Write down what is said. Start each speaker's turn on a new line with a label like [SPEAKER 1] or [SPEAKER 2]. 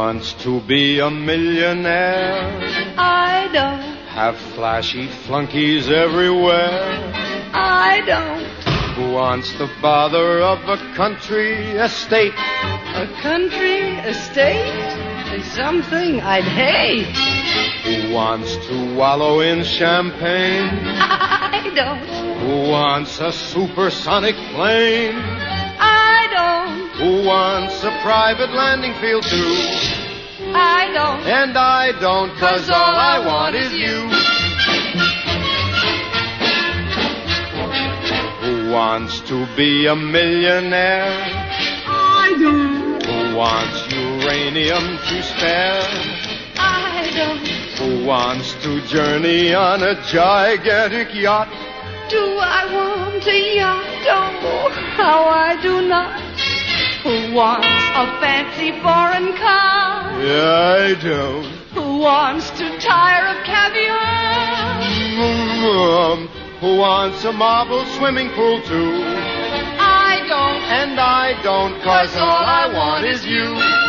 [SPEAKER 1] wants to be a millionaire?
[SPEAKER 2] I don't.
[SPEAKER 1] Have flashy flunkies everywhere?
[SPEAKER 2] I don't.
[SPEAKER 1] Who wants the bother of a country estate?
[SPEAKER 2] A country estate is something I'd hate.
[SPEAKER 1] Who wants to wallow in champagne?
[SPEAKER 2] I don't.
[SPEAKER 1] Who wants a supersonic plane?
[SPEAKER 2] I don't.
[SPEAKER 1] Who wants a private landing field too?
[SPEAKER 2] I don't.
[SPEAKER 1] And I don't, 'cause all I want is you. Who wants to be a millionaire?
[SPEAKER 2] I don't.
[SPEAKER 1] Who wants uranium to spare?
[SPEAKER 2] I don't.
[SPEAKER 1] Who wants to journey on a gigantic yacht?
[SPEAKER 2] Do I want a yacht? Oh, how I do not. Who wants a fancy foreign car?
[SPEAKER 1] Yeah, I don't.
[SPEAKER 2] Who wants to tire of caviar?
[SPEAKER 1] Who wants a marble swimming pool too?
[SPEAKER 2] I don't.
[SPEAKER 1] And I don't, 'cause all I want is you.